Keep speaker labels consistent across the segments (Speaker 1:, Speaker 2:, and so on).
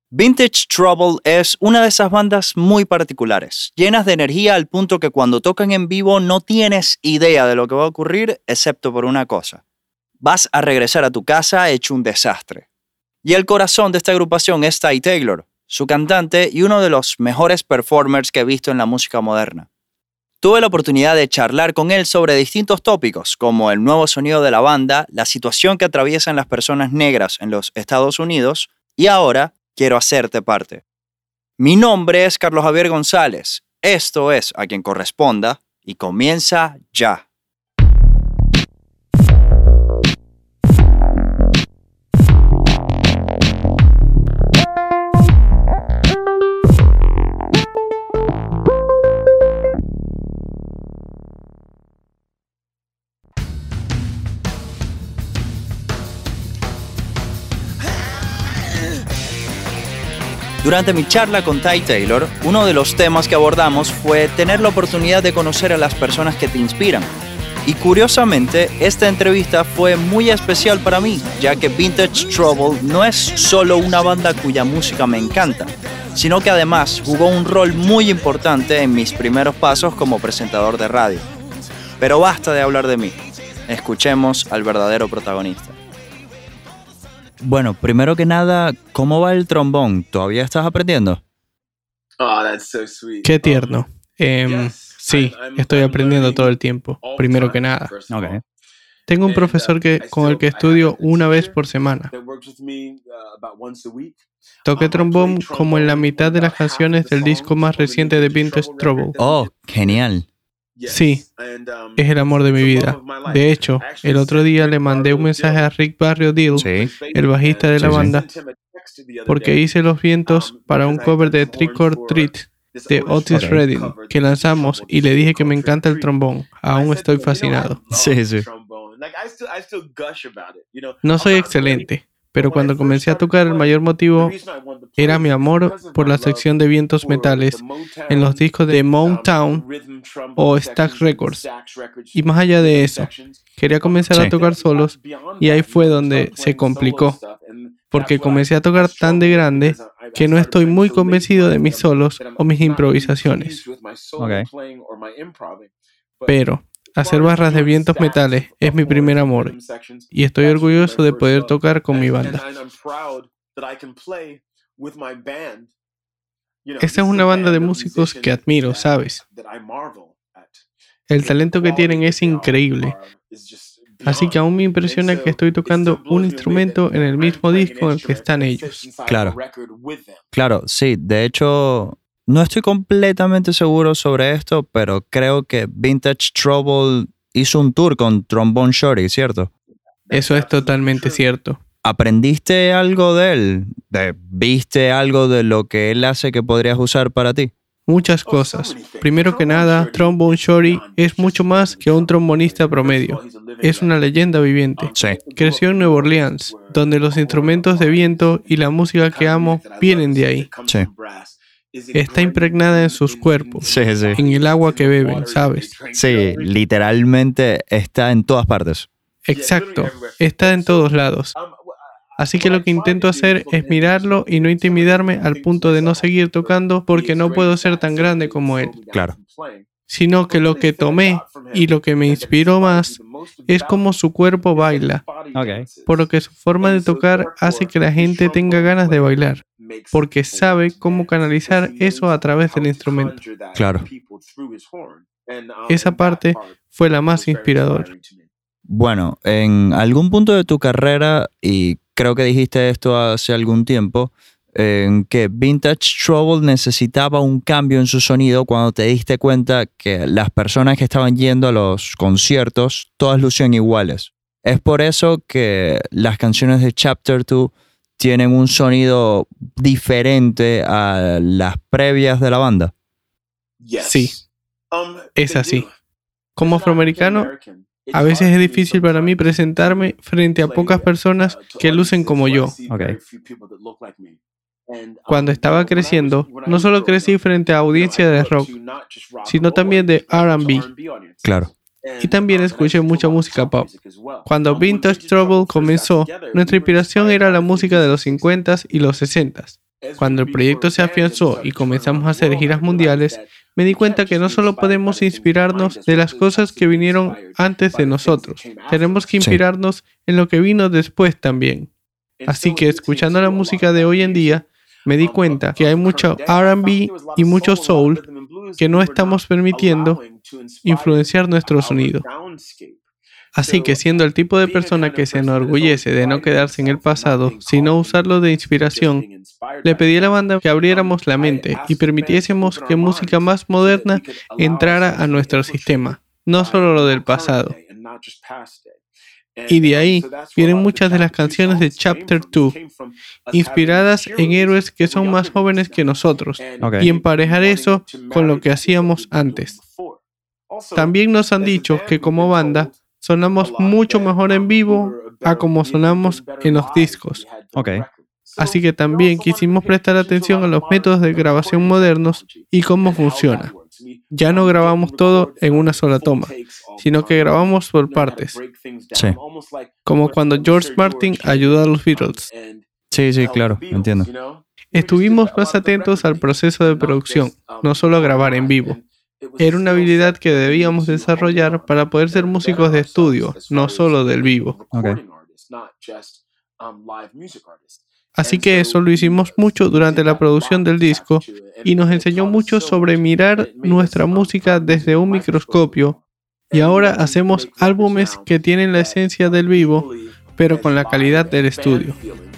Speaker 1: Vintage Trouble es una de esas bandas muy particulares, llenas de energía al punto que cuando tocan en vivo no tienes idea de lo que va a ocurrir, excepto por una cosa. Vas a regresar a tu casa hecho un desastre. Y el corazón de esta agrupación es Ty Taylor, su cantante y uno de los mejores performers que he visto en la música moderna. Tuve la oportunidad de charlar con él sobre distintos tópicos, como el nuevo sonido de la banda, la situación que atraviesan las personas negras en los Estados Unidos, y ahora quiero hacerte parte. Mi nombre es Carlos Javier González. Esto es A Quien Corresponda y comienza ya. Durante mi charla con Ty Taylor, uno de los temas que abordamos fue tener la oportunidad de conocer a las personas que te inspiran. Y curiosamente, esta entrevista fue muy especial para mí, ya que Vintage Trouble no es solo una banda cuya música me encanta, sino que además jugó un rol muy importante en mis primeros pasos como presentador de radio. Pero basta de hablar de mí. Escuchemos al verdadero protagonista. Bueno, primero que nada, ¿cómo va el trombón? ¿Todavía estás aprendiendo?
Speaker 2: Oh, that's so sweet.
Speaker 3: Qué tierno. Sí, estoy aprendiendo todo el tiempo, primero que nada.
Speaker 1: Okay.
Speaker 3: Tengo un profesor con el que estudio una vez por semana. Toqué trombón como en la mitad de las canciones del disco más reciente de Vintage Trouble.
Speaker 1: Oh, genial.
Speaker 3: Sí, es el amor de mi vida. De hecho, el otro día le mandé un mensaje a Rick Barrio Deal,
Speaker 1: Sí.
Speaker 3: el bajista de la
Speaker 1: Sí.
Speaker 3: banda, porque hice los vientos para un cover de Trick or Treat de Otis
Speaker 1: Ok.
Speaker 3: Redding que lanzamos y le dije que me encanta el trombón. Aún estoy fascinado.
Speaker 1: Sí, sí.
Speaker 3: No soy excelente, pero cuando comencé a tocar el mayor motivo era mi amor por la sección de vientos metales en los discos de Motown o Stax Records. Y más allá de eso, quería comenzar
Speaker 1: Sí.
Speaker 3: a tocar solos y ahí fue donde se complicó, porque comencé a tocar tan de grande que no estoy muy convencido de mis solos o mis improvisaciones.
Speaker 1: Ok.
Speaker 3: Pero hacer barras de vientos metales es mi primer amor y estoy orgulloso de poder tocar con mi banda. Esta es una banda de músicos que admiro, ¿sabes? El talento que tienen es increíble. Así que aún me impresiona que estoy tocando un instrumento en el mismo disco en el que están ellos.
Speaker 1: Claro. Claro, sí. De hecho, no estoy completamente seguro sobre esto, pero creo que Vintage Trouble hizo un tour con Trombone Shorty, ¿cierto?
Speaker 3: Eso es totalmente cierto.
Speaker 1: ¿Aprendiste algo de él? ¿Viste algo de lo que él hace que podrías usar para ti?
Speaker 3: Muchas cosas. Primero que nada, Trombone Shorty es mucho más que un trombonista promedio. Es una leyenda viviente.
Speaker 1: Sí.
Speaker 3: Creció en Nueva Orleans, donde los instrumentos de viento y la música que amo vienen de ahí.
Speaker 1: Sí.
Speaker 3: Está impregnada en sus cuerpos,
Speaker 1: Sí, sí.
Speaker 3: en el agua que beben, ¿sabes?
Speaker 1: Sí, literalmente está en todas partes.
Speaker 3: Exacto, está en todos lados. Así que lo que intento hacer es mirarlo y no intimidarme al punto de no seguir tocando porque no puedo ser tan grande como él.
Speaker 1: Claro.
Speaker 3: Sino que lo que tomé y lo que me inspiró más es cómo su cuerpo baila,
Speaker 1: Ok.
Speaker 3: por lo que su forma de tocar hace que la gente tenga ganas de bailar, porque sabe cómo canalizar eso a través del instrumento.
Speaker 1: Claro.
Speaker 3: Esa parte fue la más inspiradora.
Speaker 1: Bueno, en algún punto de tu carrera, y creo que dijiste esto hace algún tiempo, en que Vintage Trouble necesitaba un cambio en su sonido cuando te diste cuenta que las personas que estaban yendo a los conciertos, todas lucían iguales. Es por eso que las canciones de Chapter 2 tienen un sonido diferente a las previas de la banda.
Speaker 3: Sí, es así. Como afroamericano, a veces es difícil para mí presentarme frente a pocas personas que lucen como yo.
Speaker 1: Ok.
Speaker 3: Cuando estaba creciendo, no solo crecí frente a audiencia de rock, sino también de R&B.
Speaker 1: Claro.
Speaker 3: Y también escuché mucha música pop. Cuando Vintage Trouble comenzó, nuestra inspiración era la música de los 50s y los 60s. Cuando el proyecto se afianzó y comenzamos a hacer giras mundiales, me di cuenta que no solo podemos inspirarnos de las cosas que vinieron antes de nosotros, tenemos que inspirarnos en lo que vino después también. Así que escuchando la música de hoy en día, me di cuenta que hay mucho R&B y mucho soul que no estamos permitiendo influenciar nuestro sonido. Así que siendo el tipo de persona que se enorgullece de no quedarse en el pasado, sino usarlo de inspiración, le pedí a la banda que abriéramos la mente y permitiésemos que música más moderna entrara a nuestro sistema, no solo lo del pasado. Y de ahí vienen muchas de las canciones de Chapter 2, inspiradas en héroes que son más jóvenes que nosotros, y emparejar eso con lo que hacíamos antes. También nos han dicho que como banda sonamos mucho mejor en vivo a como sonamos en los discos. Así que también quisimos prestar atención a los métodos de grabación modernos y cómo funciona. Ya no grabamos todo en una sola toma, sino que grabamos por partes.
Speaker 1: Sí.
Speaker 3: Como cuando George Martin ayudó a los Beatles.
Speaker 1: Sí, claro, entiendo.
Speaker 3: Estuvimos más atentos al proceso de producción, no solo a grabar en vivo. Era una habilidad que debíamos desarrollar para poder ser músicos de estudio, no solo del vivo. Así que eso lo hicimos mucho durante la producción del disco y nos enseñó mucho sobre mirar nuestra música desde un microscopio, y ahora hacemos álbumes que tienen la esencia del vivo, pero con la calidad del estudio.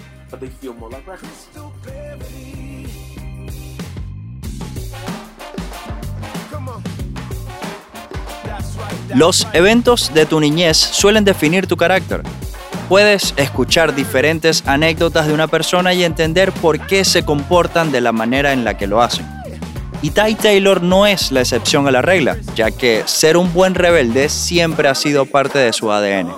Speaker 1: Los eventos de tu niñez suelen definir tu carácter. Puedes escuchar diferentes anécdotas de una persona y entender por qué se comportan de la manera en la que lo hacen. Y Ty Taylor no es la excepción a la regla, ya que ser un buen rebelde siempre ha sido parte de su ADN.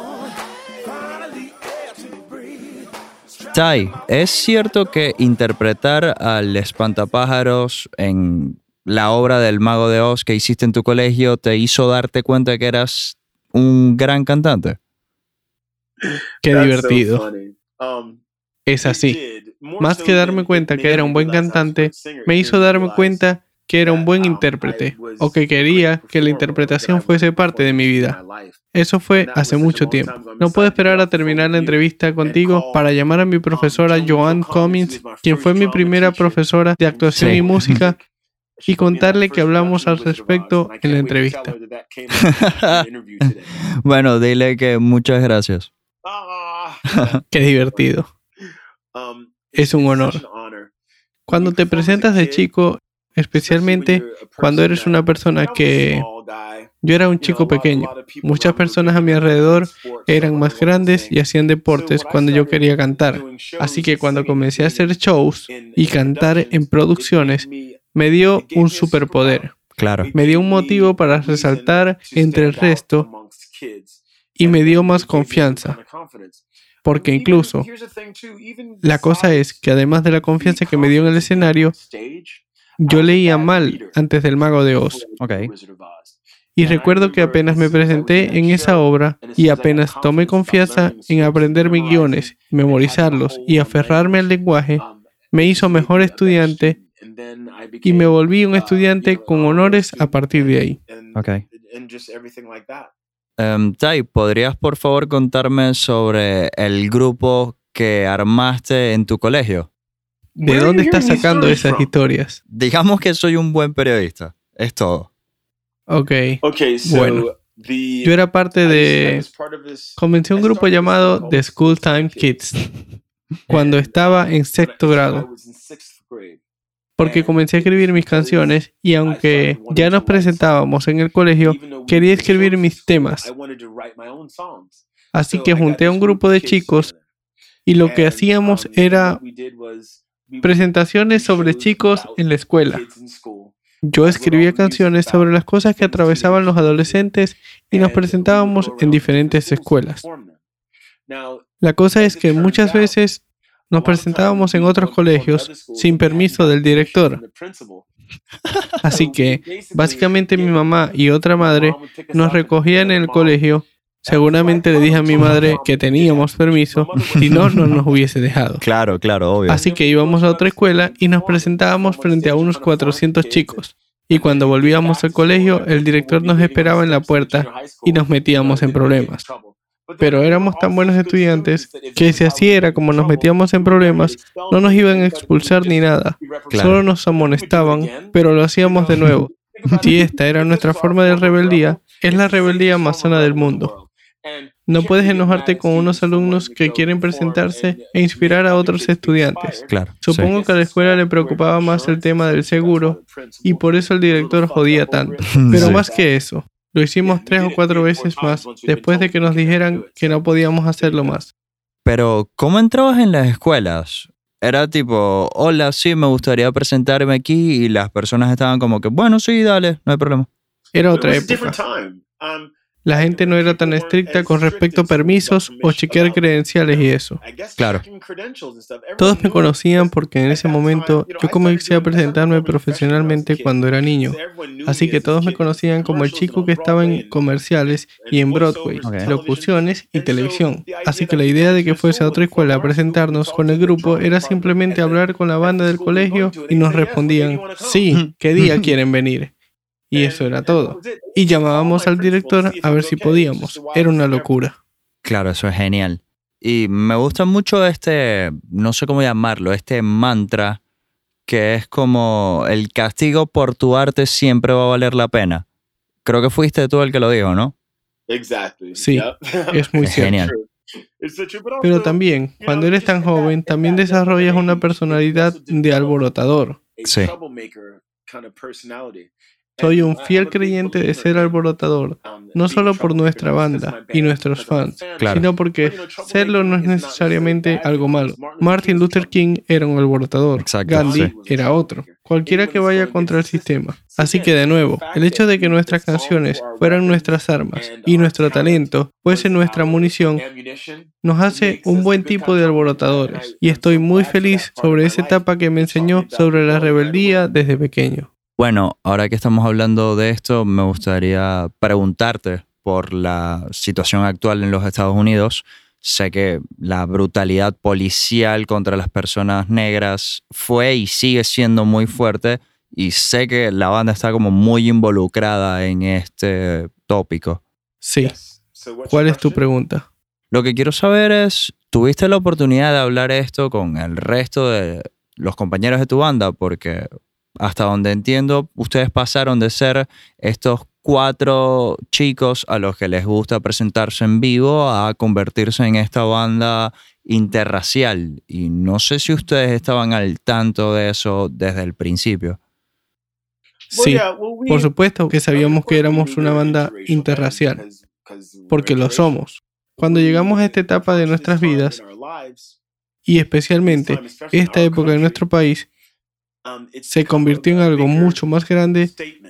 Speaker 1: Ty, ¿es cierto que interpretar al espantapájaros en la obra del Mago de Oz que hiciste en tu colegio te hizo darte cuenta de que eras un gran cantante?
Speaker 3: Qué divertido. Es así. Más que darme cuenta que era un buen cantante, me hizo darme cuenta que era un buen intérprete, o que quería que la interpretación fuese parte de mi vida. Eso fue hace mucho tiempo. No puedo esperar a terminar la entrevista contigo para llamar a mi profesora Joanne Cummins, quien fue mi primera profesora de actuación y música, y contarle que hablamos al respecto en la entrevista.
Speaker 1: Bueno, dile que muchas gracias.
Speaker 3: Qué divertido. Es un honor. Cuando te presentas de chico, especialmente cuando eres una persona que... Yo era un chico pequeño. Muchas personas a mi alrededor eran más grandes y hacían deportes cuando yo quería cantar. Así que cuando comencé a hacer shows y cantar en producciones, me dio un superpoder.
Speaker 1: Claro.
Speaker 3: Me dio un motivo para resaltar entre el resto y me dio más confianza. Porque incluso, la cosa es que además de la confianza que me dio en el escenario, yo leía mal antes del Mago de Oz. Y recuerdo que apenas me presenté en esa obra y apenas tomé confianza en aprender mis guiones, memorizarlos y aferrarme al lenguaje, me hizo mejor estudiante y me volví un estudiante con honores a partir de ahí.
Speaker 1: Ty, ¿podrías por favor contarme sobre el grupo que armaste en tu colegio?
Speaker 3: ¿De dónde estás sacando esas historias?
Speaker 1: Digamos que soy un buen periodista. Es todo.
Speaker 3: Bueno, yo era parte de... Comencé un grupo llamado The School Time Kids cuando estaba en sexto grado. Porque comencé a escribir mis canciones y aunque ya nos presentábamos en el colegio, quería escribir mis temas. Así que junté a un grupo de chicos y lo que hacíamos era presentaciones sobre chicos en la escuela. Yo escribía canciones sobre las cosas que atravesaban los adolescentes y nos presentábamos en diferentes escuelas. La cosa es que muchas veces nos presentábamos en otros colegios sin permiso del director. Así que, básicamente mi mamá y otra madre nos recogían en el colegio Seguramente le dije a mi madre que teníamos permiso, si no, no nos hubiese dejado.
Speaker 1: Claro, obvio.
Speaker 3: Así que íbamos a otra escuela y nos presentábamos frente a unos 400 chicos. Y cuando volvíamos al colegio, el director nos esperaba en la puerta y nos metíamos en problemas. Pero éramos tan buenos estudiantes que si así era como nos metíamos en problemas, no nos iban a expulsar ni nada.
Speaker 1: Claro.
Speaker 3: Solo nos amonestaban, pero lo hacíamos de nuevo. Si esta era nuestra forma de rebeldía, es la rebeldía más sana del mundo. No puedes enojarte con unos alumnos que quieren presentarse e inspirar a otros estudiantes.
Speaker 1: Claro.
Speaker 3: Supongo que a la escuela le preocupaba más el tema del seguro y por eso el director jodía tanto. Pero
Speaker 1: Sí.
Speaker 3: más que eso, lo hicimos 3 o 4 veces más después de que nos dijeran que no podíamos hacerlo más.
Speaker 1: Pero, ¿cómo entrabas en las escuelas? Era tipo, hola, sí, me gustaría presentarme aquí, y las personas estaban como que, bueno, sí, dale, no hay problema.
Speaker 3: Era otra época. La gente no era tan estricta con respecto a permisos o chequear credenciales y eso.
Speaker 1: Claro.
Speaker 3: Todos me conocían porque en ese momento yo comencé a presentarme profesionalmente cuando era niño. Así que todos me conocían como el chico que estaba en comerciales y en Broadway,
Speaker 1: Ok.
Speaker 3: locuciones y televisión. Así que la idea de que fuese a otra escuela a presentarnos con el grupo era simplemente hablar con la banda del colegio y nos respondían, sí, ¿qué día quieren venir? Y eso era todo. Y llamábamos al director a ver si podíamos. Era una locura.
Speaker 1: Claro, eso es genial. Y me gusta mucho no sé cómo llamarlo, este mantra que es como el castigo por tu arte siempre va a valer la pena. Creo que fuiste tú el que lo dijo, ¿no?
Speaker 3: Sí, es muy
Speaker 1: Es
Speaker 3: cierto.
Speaker 1: genial.
Speaker 3: Pero también, cuando eres tan joven, también desarrollas una personalidad de alborotador.
Speaker 1: Sí.
Speaker 3: Soy un fiel creyente de ser alborotador, no solo por nuestra banda y nuestros fans,
Speaker 1: Claro.
Speaker 3: sino porque serlo no es necesariamente algo malo. Martin Luther King era un alborotador,
Speaker 1: Exacto,
Speaker 3: Gandhi
Speaker 1: sí.
Speaker 3: era otro, cualquiera que vaya contra el sistema. Así que de nuevo, el hecho de que nuestras canciones fueran nuestras armas y nuestro talento fuese nuestra munición nos hace un buen tipo de alborotadores. Y estoy muy feliz sobre esa etapa que me enseñó sobre la rebeldía desde pequeño.
Speaker 1: Bueno, ahora que estamos hablando de esto, me gustaría preguntarte por la situación actual en los Estados Unidos. Sé que la brutalidad policial contra las personas negras fue y sigue siendo muy fuerte, y sé que la banda está como muy involucrada en este tópico.
Speaker 3: Sí. ¿Cuál es tu pregunta?
Speaker 1: Lo que quiero saber es, ¿tuviste la oportunidad de hablar esto con el resto de los compañeros de tu banda? Porque hasta donde entiendo, ustedes pasaron de ser estos 4 chicos a los que les gusta presentarse en vivo a convertirse en esta banda interracial. Y no sé si ustedes estaban al tanto de eso desde el principio.
Speaker 3: Sí, por supuesto que sabíamos que éramos una banda interracial, porque lo somos. Cuando llegamos a esta etapa de nuestras vidas, y especialmente esta época de nuestro país, se convirtió en algo mucho más grande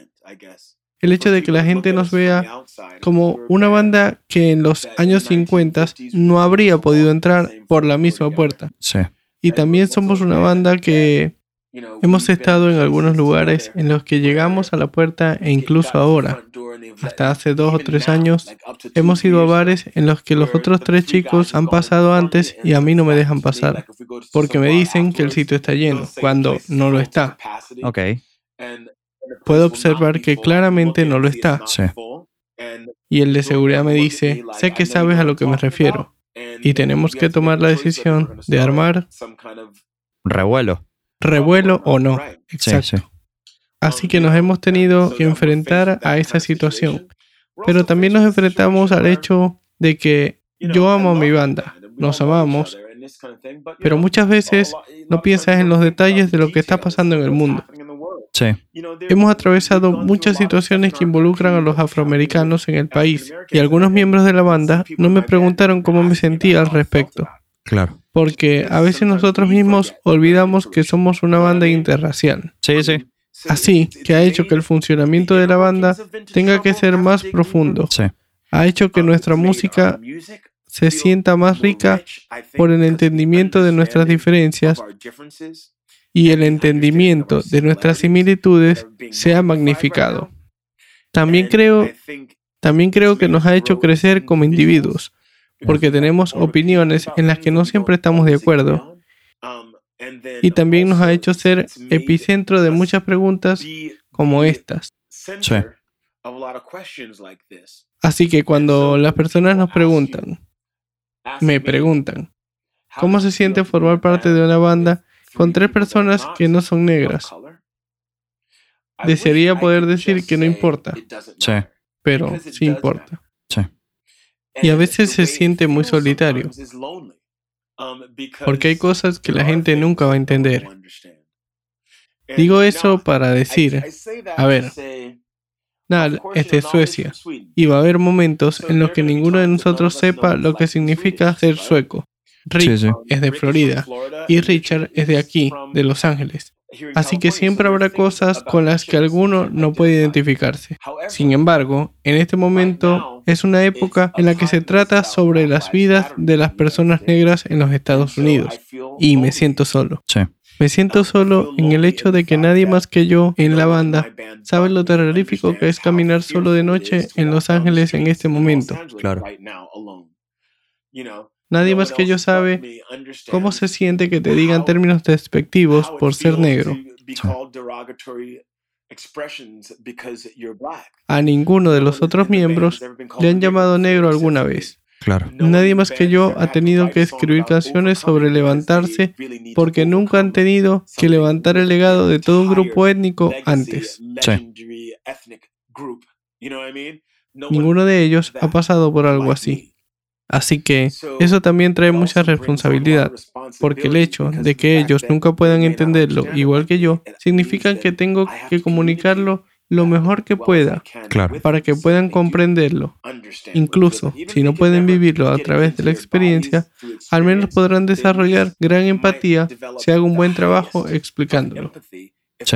Speaker 3: el hecho de que la gente nos vea como una banda que en los años 50 no habría podido entrar por la misma puerta.
Speaker 1: Sí.
Speaker 3: Y también somos una banda que hemos estado en algunos lugares en los que llegamos a la puerta, e incluso ahora, hasta hace 2 o 3 años, hemos ido a bares en los que los otros 3 chicos han pasado antes y a mí no me dejan pasar, porque me dicen que el sitio está lleno, cuando no lo está.
Speaker 1: Ok.
Speaker 3: Puedo observar que claramente no lo está.
Speaker 1: Sí.
Speaker 3: Y el de seguridad me dice, sé que sabes a lo que me refiero. Y tenemos que tomar la decisión de armar
Speaker 1: Revuelo.
Speaker 3: revuelo o no.
Speaker 1: Sí,
Speaker 3: Exacto.
Speaker 1: sí.
Speaker 3: Así que nos hemos tenido que enfrentar a esa situación. Pero también nos enfrentamos al hecho de que yo amo a mi banda, nos amamos, pero muchas veces no piensas en los detalles de lo que está pasando en el mundo.
Speaker 1: Sí.
Speaker 3: Hemos atravesado muchas situaciones que involucran a los afroamericanos en el país, y algunos miembros de la banda no me preguntaron cómo me sentía al respecto,
Speaker 1: Claro.
Speaker 3: porque a veces nosotros mismos olvidamos que somos una banda interracial.
Speaker 1: Sí, sí.
Speaker 3: Así que ha hecho que el funcionamiento de la banda tenga que ser más profundo.
Speaker 1: Sí.
Speaker 3: Ha hecho que nuestra música se sienta más rica por el entendimiento de nuestras diferencias, y el entendimiento de nuestras similitudes se ha magnificado. También creo También creo que nos ha hecho crecer como individuos, porque tenemos opiniones en las que no siempre estamos de acuerdo. Y también nos ha hecho ser epicentro de muchas preguntas como estas.
Speaker 1: Sí.
Speaker 3: Así que cuando las personas me preguntan, ¿cómo se siente formar parte de una banda con 3 personas que no son negras? Desearía poder decir que no importa,
Speaker 1: Sí.
Speaker 3: pero sí importa.
Speaker 1: Sí.
Speaker 3: Y a veces se siente muy solitario, porque hay cosas que la gente nunca va a entender. Digo eso para decir, a ver, Nal es de Suecia, y va a haber momentos en los que ninguno de nosotros sepa lo que significa ser sueco. Rick
Speaker 1: Sí.
Speaker 3: es de Florida, y Richard es de aquí, de Los Ángeles. Así que siempre habrá cosas con las que alguno no puede identificarse. Sin embargo, en este momento es una época en la que se trata sobre las vidas de las personas negras en los Estados Unidos. Y me siento solo.
Speaker 1: Sí.
Speaker 3: Me siento solo en el hecho de que nadie más que yo en la banda sabe lo terrorífico que es caminar solo de noche en Los Ángeles en este momento.
Speaker 1: Claro.
Speaker 3: Nadie más que yo sabe cómo se siente que te digan términos despectivos por ser negro. A ninguno de los otros miembros le han llamado negro alguna vez.
Speaker 1: Claro.
Speaker 3: Nadie más que yo ha tenido que escribir canciones sobre levantarse porque nunca han tenido que levantar el legado de todo un grupo étnico antes.
Speaker 1: Sí.
Speaker 3: Ninguno de ellos ha pasado por algo así. Así que eso también trae mucha responsabilidad, porque el hecho de que ellos nunca puedan entenderlo igual que yo, significa que tengo que comunicarlo lo mejor que pueda
Speaker 1: Claro.
Speaker 3: para que puedan comprenderlo. Incluso si no pueden vivirlo a través de la experiencia, al menos podrán desarrollar gran empatía si hago un buen trabajo explicándolo.
Speaker 1: Sí.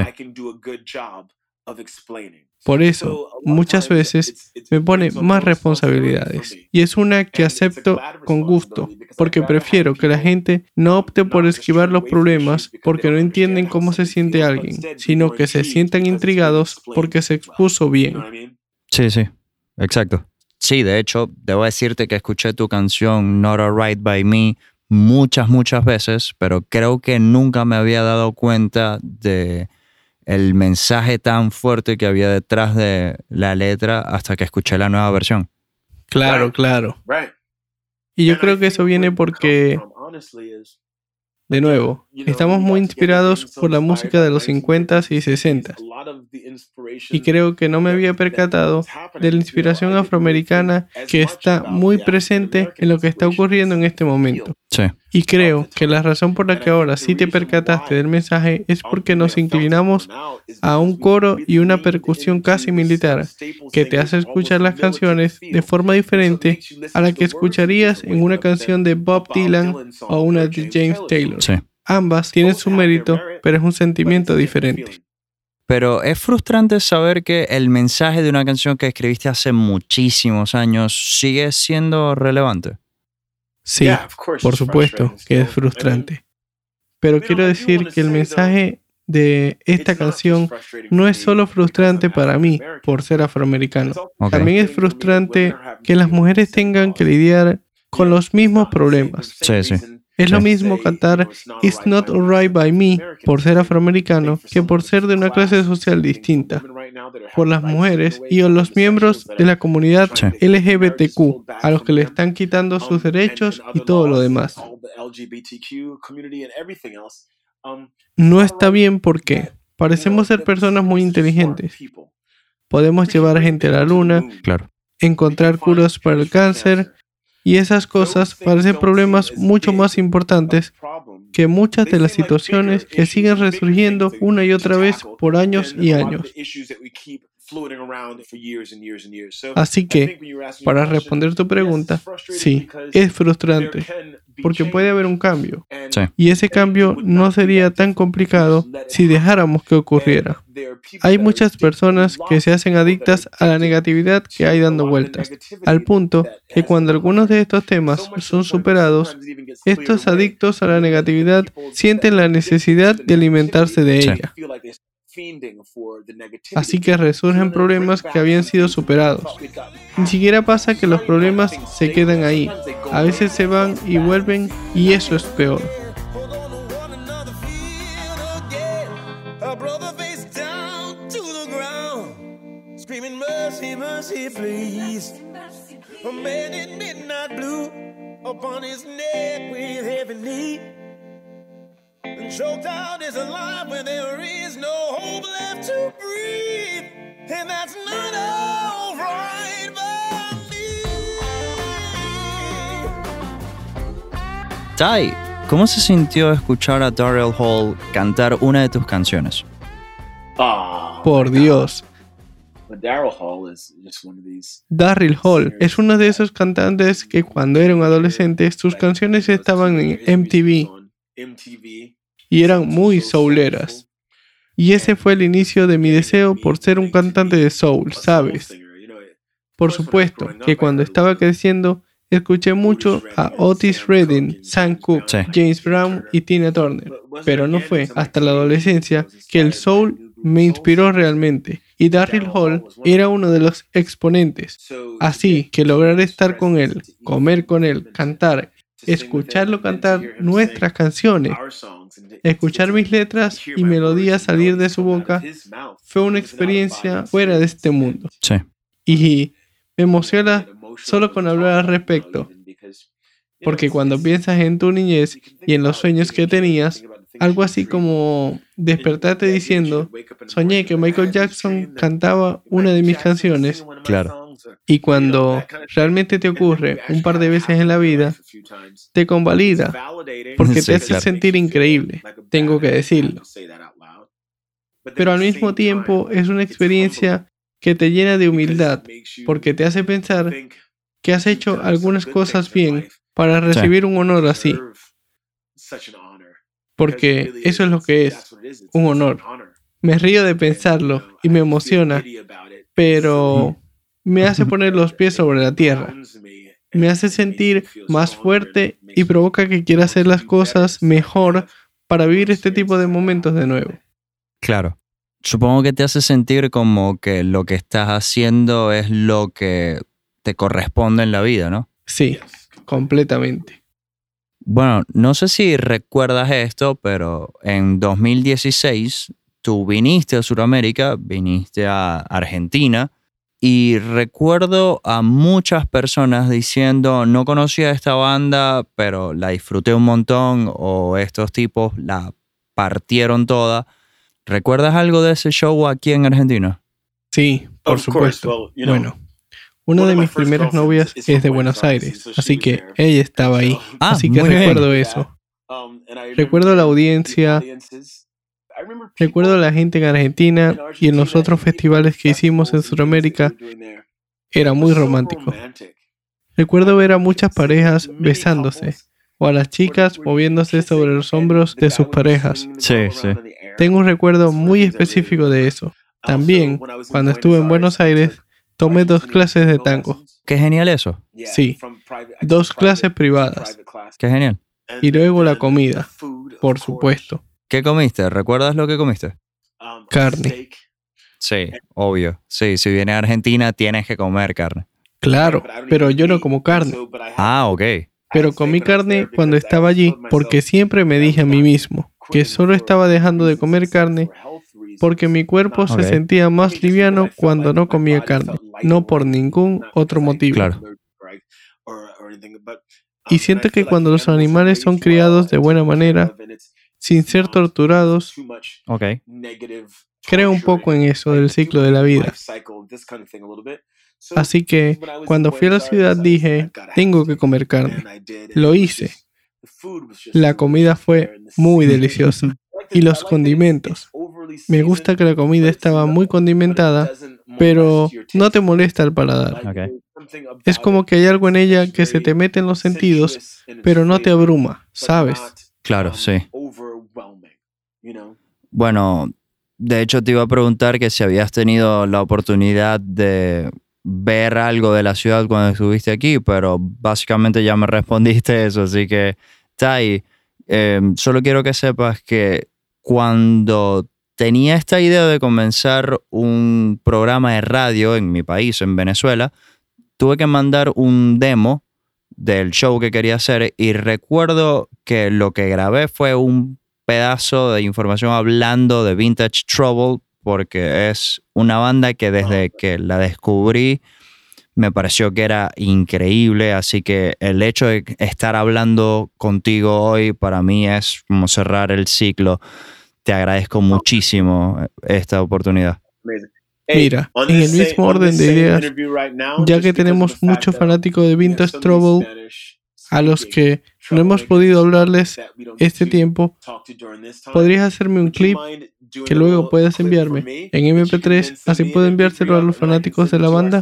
Speaker 3: Por eso, muchas veces me pone más responsabilidades. Y es una que acepto con gusto, porque prefiero que la gente no opte por esquivar los problemas porque no entienden cómo se siente alguien, sino que se sientan intrigados porque se expuso bien.
Speaker 1: Sí, sí. Exacto. Sí, de hecho, debo decirte que escuché tu canción Not Alright by Me muchas veces, pero creo que nunca me había dado cuenta de el mensaje tan fuerte que había detrás de la letra hasta que escuché la nueva versión.
Speaker 3: Claro. Y yo creo que eso viene porque, de nuevo, estamos muy inspirados por la música de los 50s y 60s. Y creo que no me había percatado de la inspiración afroamericana que está muy presente en lo que está ocurriendo en este momento.
Speaker 1: Sí.
Speaker 3: Y creo que la razón por la que ahora sí te percataste del mensaje es porque nos inclinamos a un coro y una percusión casi militar que te hace escuchar las canciones de forma diferente a la que escucharías en una canción de Bob Dylan o una de James Taylor.
Speaker 1: Sí.
Speaker 3: Ambas tienen su mérito, pero es un sentimiento diferente.
Speaker 1: Pero es frustrante saber que el mensaje de una canción que escribiste hace muchísimos años sigue siendo relevante.
Speaker 3: Sí, por supuesto que es frustrante. Pero quiero decir que el mensaje de esta canción no es solo frustrante para mí por ser afroamericano.
Speaker 1: Ok.
Speaker 3: También es frustrante que las mujeres tengan que lidiar con los mismos problemas.
Speaker 1: Sí, sí.
Speaker 3: Es lo mismo cantar It's Not Alright by Me por ser afroamericano que por ser de una clase social distinta, por las mujeres y o los miembros de la comunidad
Speaker 1: Sí.
Speaker 3: LGBTQ, a los que le están quitando sus derechos y todo lo demás. No está bien porque parecemos ser personas muy inteligentes. Podemos llevar gente a la luna,
Speaker 1: Claro.
Speaker 3: encontrar curas para el cáncer, y esas cosas parecen problemas mucho más importantes que muchas de las situaciones que siguen resurgiendo una y otra vez por años y años. Así que, para responder tu pregunta, sí, es frustrante, porque puede haber un cambio,
Speaker 1: Sí.
Speaker 3: y ese cambio no sería tan complicado si dejáramos que ocurriera. Hay muchas personas que se hacen adictas a la negatividad que hay dando vueltas, al punto que cuando algunos de estos temas son superados, estos adictos a la negatividad sienten la necesidad de alimentarse de
Speaker 1: Sí.
Speaker 3: ella. Así que resurgen problemas que habían sido superados. Ni siquiera pasa que los problemas se quedan ahí. A veces se van y vuelven, y eso es peor.
Speaker 4: A man in midnight blue upon his neck with heavy knee, and choked out is alive when there is no hope left to breathe, and that's not alright by me.
Speaker 1: Tai, ¿cómo se sintió escuchar a Daryl Hall cantar una de tus canciones?
Speaker 3: Por Dios. Daryl Hall es uno de esos cantantes que cuando era un adolescente sus canciones estaban en MTV y eran muy souleras. Y ese fue el inicio de mi deseo por ser un cantante de soul, ¿sabes? Por supuesto que cuando estaba creciendo escuché mucho a Otis Redding, Sam Cooke,
Speaker 1: Sí.
Speaker 3: James Brown y Tina Turner, pero no fue hasta la adolescencia que el soul me inspiró realmente, y Daryl Hall era uno de los exponentes. Así que lograr estar con él, comer con él, cantar, escucharlo cantar nuestras canciones, escuchar mis letras y melodías salir de su boca, fue una experiencia fuera de este mundo.
Speaker 1: Sí.
Speaker 3: Y me emociona solo con hablar al respecto, porque cuando piensas en tu niñez y en los sueños que tenías, algo así como despertarte diciendo, soñé que Michael Jackson cantaba una de mis canciones,
Speaker 1: Claro.
Speaker 3: y cuando realmente te ocurre un par de veces en la vida, te convalida, porque
Speaker 1: Sí,
Speaker 3: te hace
Speaker 1: claro.
Speaker 3: sentir increíble, tengo que decirlo. Pero al mismo tiempo es una experiencia que te llena de humildad, porque te hace pensar que has hecho algunas cosas bien para recibir un honor así, porque eso es lo que es, un honor. Me río de pensarlo y me emociona, pero me hace poner los pies sobre la tierra. Me hace sentir más fuerte y provoca que quiera hacer las cosas mejor para vivir este tipo de momentos de nuevo.
Speaker 1: Claro. Supongo que te hace sentir como que lo que estás haciendo es lo que te corresponde en la vida, ¿no?
Speaker 3: Sí, completamente.
Speaker 1: Bueno, no sé si recuerdas esto, pero en 2016 tú viniste a Sudamérica, viniste a Argentina, y recuerdo a muchas personas diciendo, no conocía esta banda, pero la disfruté un montón, o estos tipos la partieron toda. ¿Recuerdas algo de ese show aquí en Argentina?
Speaker 3: Sí, por supuesto. Bueno, una de mis primeras novias es de Buenos Aires, así que ella estaba ahí.
Speaker 1: Ah,
Speaker 3: Así que
Speaker 1: muy bien.
Speaker 3: recuerdo eso. Recuerdo la audiencia, recuerdo a la gente en Argentina y en los otros festivales que hicimos en Sudamérica. Era muy romántico. Recuerdo ver a muchas parejas besándose, o a las chicas moviéndose sobre los hombros de sus parejas.
Speaker 1: Sí, sí.
Speaker 3: Tengo un recuerdo muy específico de eso. También, cuando estuve en Buenos Aires, tomé 2 clases de tango.
Speaker 1: Qué genial eso.
Speaker 3: Sí, 2 clases privadas.
Speaker 1: Qué genial.
Speaker 3: Y luego la comida, por supuesto.
Speaker 1: ¿Qué comiste? ¿Recuerdas lo que comiste?
Speaker 3: Carne.
Speaker 1: Sí, obvio. Sí, si vienes a Argentina tienes que comer carne.
Speaker 3: Claro, pero yo no como carne.
Speaker 1: Ah, ok.
Speaker 3: Pero comí carne cuando estaba allí porque siempre me dije a mí mismo que solo estaba dejando de comer carne porque mi cuerpo se
Speaker 1: Ok.
Speaker 3: sentía más liviano cuando no comía carne, no por ningún otro motivo.
Speaker 1: Claro.
Speaker 3: Y siento que cuando los animales son criados de buena manera, sin ser torturados,
Speaker 1: Ok.
Speaker 3: creo un poco en eso del ciclo de la vida. Así que cuando fui a la ciudad dije, tengo que comer carne. Lo hice. La comida fue muy deliciosa. Y los condimentos. Me gusta que la comida estaba muy condimentada, pero no te molesta el paladar.
Speaker 1: Ok.
Speaker 3: Es como que hay algo en ella que se te mete en los sentidos, pero no te abruma, ¿sabes?
Speaker 1: Claro, sí. Bueno, de hecho te iba a preguntar que si habías tenido la oportunidad de ver algo de la ciudad cuando estuviste aquí, pero básicamente ya me respondiste eso, así que Tai, solo quiero que sepas que cuando tenía esta idea de comenzar un programa de radio en mi país, en Venezuela. Tuve que mandar un demo del show que quería hacer y recuerdo que lo que grabé fue un pedazo de información hablando de Vintage Trouble, porque es una banda que desde que la descubrí me pareció que era increíble, así que el hecho de estar hablando contigo hoy para mí es como cerrar el ciclo. Te agradezco muchísimo esta oportunidad.
Speaker 3: Mira, en el mismo orden de ideas, ya que tenemos muchos fanáticos de Vintage Trouble a los que no hemos podido hablarles este tiempo, ¿podrías hacerme un clip que luego puedes enviarme en MP3, así puedo enviárselo a los fanáticos de la banda?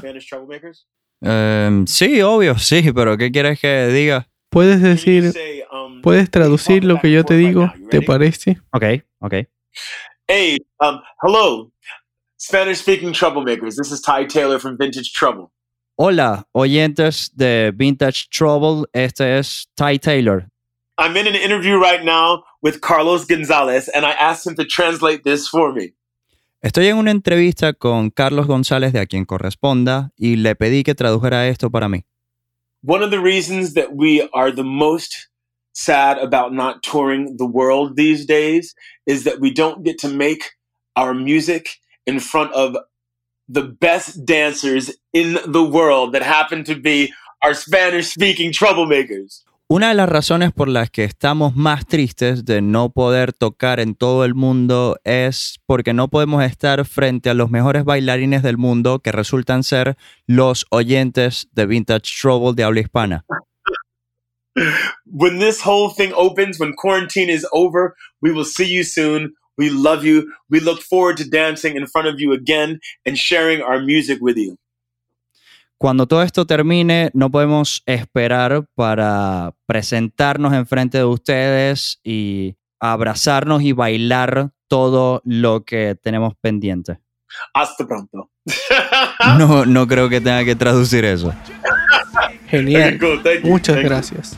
Speaker 1: Sí, obvio, sí, pero ¿qué quieres que diga?
Speaker 3: Puedes traducir lo que yo te digo, ¿te parece?
Speaker 1: Ok.
Speaker 2: Hey, hello, Spanish-speaking troublemakers. This is Ty Taylor from Vintage Trouble.
Speaker 1: Hola, oyentes de Vintage Trouble. Este es Ty Taylor.
Speaker 2: I'm in an interview right now with Carlos Gonzalez, and I asked him to translate this for me.
Speaker 1: Estoy en una entrevista con Carlos González, de A Quien Corresponda, y le pedí que tradujera esto para mí.
Speaker 2: One of the reasons that we are the most sad about not touring the world these days is that we don't get to make our music in front of the best dancers in the world that happen to be our Spanish-speaking troublemakers.
Speaker 1: Una de las razones por las que estamos más tristes de no poder tocar en todo el mundo es porque no podemos estar frente a los mejores bailarines del mundo, que resultan ser los oyentes de Vintage Trouble de habla hispana.
Speaker 2: When this whole thing opens, when quarantine is over, we will see you soon. We love you. We look forward to dancing in front of you again and sharing our music with you.
Speaker 1: Cuando todo esto termine, no podemos esperar para presentarnos enfrente de ustedes y abrazarnos y bailar todo lo que tenemos pendiente.
Speaker 2: Hasta pronto.
Speaker 1: No creo que tenga que traducir eso.
Speaker 3: Genial.
Speaker 2: Okay, cool. Thank you.
Speaker 3: Muchas
Speaker 2: Thank you.
Speaker 3: gracias.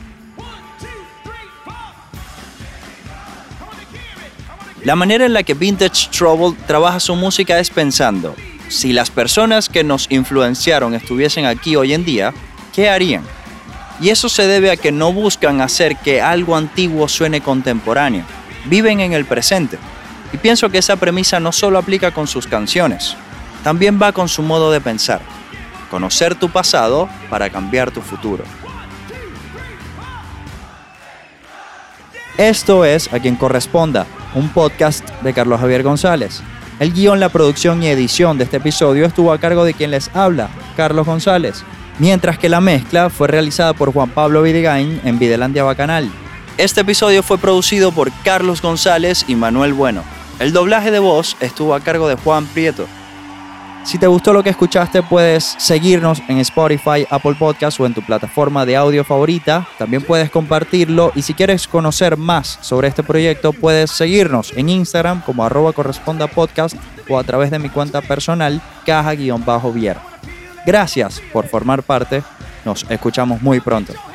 Speaker 1: La manera en la que Vintage Trouble trabaja su música es pensando: si las personas que nos influenciaron estuviesen aquí hoy en día, ¿qué harían? Y eso se debe a que no buscan hacer que algo antiguo suene contemporáneo. Viven en el presente. Y pienso que esa premisa no solo aplica con sus canciones, también va con su modo de pensar. Conocer tu pasado para cambiar tu futuro. Esto es A Quien Corresponda, un podcast de Carlos Javier González. El guión, la producción y edición de este episodio estuvo a cargo de quien les habla, Carlos González, mientras que la mezcla fue realizada por Juan Pablo Vidigain en Videlandia Bacanal. Este episodio fue producido por Carlos González y Manuel Bueno. El doblaje de voz estuvo a cargo de Juan Prieto. Si te gustó lo que escuchaste, puedes seguirnos en Spotify, Apple Podcasts o en tu plataforma de audio favorita. También puedes compartirlo, y si quieres conocer más sobre este proyecto, puedes seguirnos en Instagram como @correspondapodcast o a través de mi cuenta personal, caja_vier. Gracias por formar parte. Nos escuchamos muy pronto.